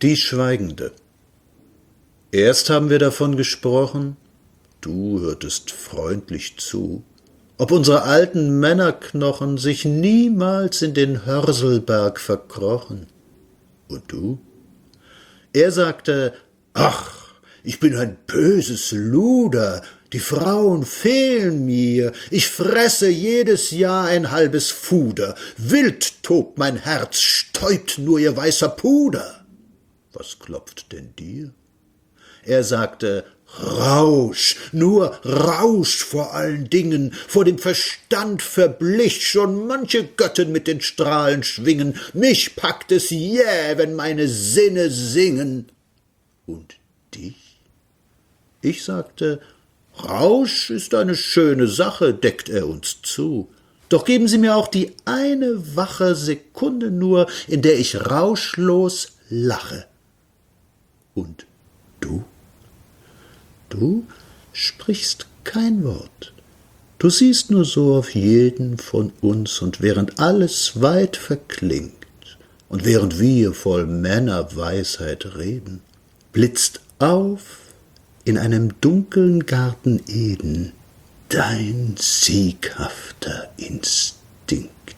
Die Schweigende. Erst haben wir davon gesprochen, du hörtest freundlich zu, ob unsere alten Männerknochen sich niemals in den Hörselberg verkrochen. Und du? Er sagte, ach, ich bin ein böses Luder, die Frauen fehlen mir, ich fresse jedes Jahr ein halbes Fuder, wild tobt mein Herz, stäubt nur ihr weißer Puder. Was klopft denn dir? Er sagte, Rausch, nur Rausch vor allen Dingen, vor dem Verstand verblich schon manche Göttin mit den Strahlen schwingen, mich packt es jäh, wenn meine Sinne singen. Und dich? Ich sagte, Rausch ist eine schöne Sache, deckt er uns zu. Doch geben Sie mir auch die eine wache Sekunde nur, in der ich rauschlos lache. Und du? Du sprichst kein Wort. Du siehst nur so auf jeden von uns, und während alles weit verklingt und während wir voll Männerweisheit reden, blitzt auf in einem dunklen Garten Eden dein sieghafter Instinkt.